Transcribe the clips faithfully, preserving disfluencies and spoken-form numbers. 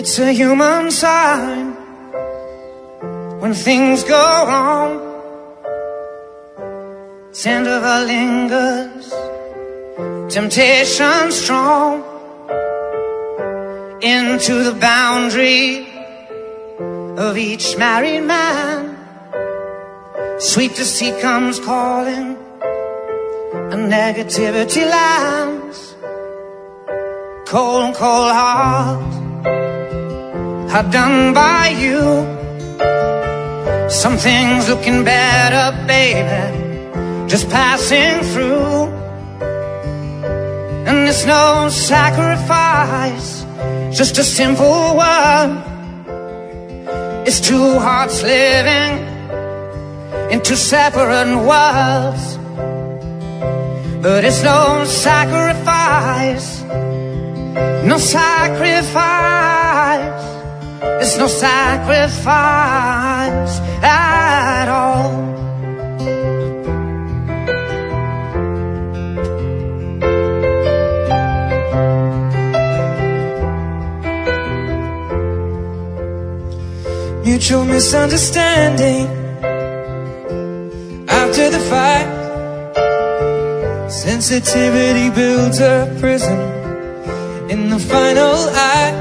It's a human sign when things go wrong. Scent of her lingers, temptation strong. Into the boundary of each married man, sweet deceit comes calling, and negativity lands. Cold, cold heart, hard done by you. Something's looking better, baby, just passing through. And it's no sacrifice, just a simple word. It's two hearts living in two separate worlds. But it's no sacrifice, no sacrifice. It's no sacrifice at all. Mutual misunderstanding after the fight. Sensitivity builds a prison. In the final act,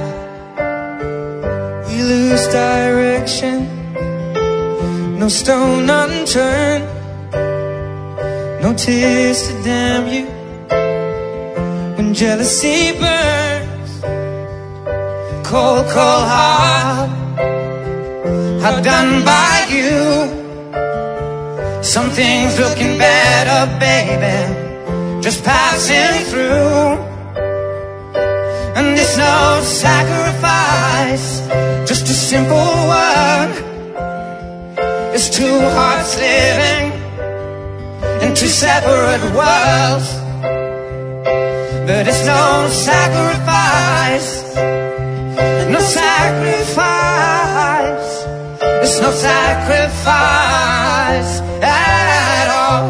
we lose direction. No stone unturned, no tears to damn you. When jealousy burns, cold, cold heart, hard done by you. Something's looking better, baby, just passing through. And it's no sacrifice, just a simple word. It's two hearts living in two separate worlds. But it's no sacrifice, no sacrifice. It's no sacrifice at all.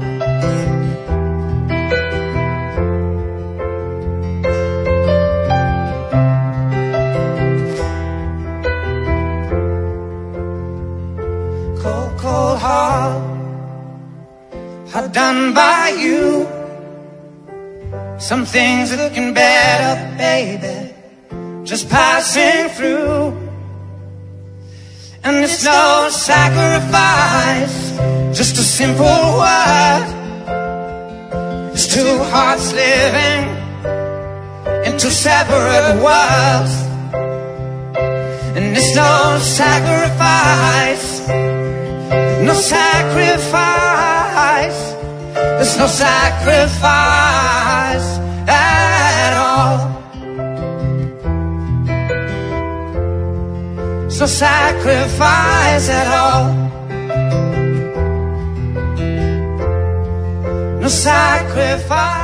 Cold, cold heart, hard done by you. Some things are looking better, baby, just passing through. And it's no sacrifice, just a simple word. It's two hearts living in two separate worlds. And it's no sacrifice, no sacrifice. There's no sacrifice at all. No sacrifice at all. No sacrifice.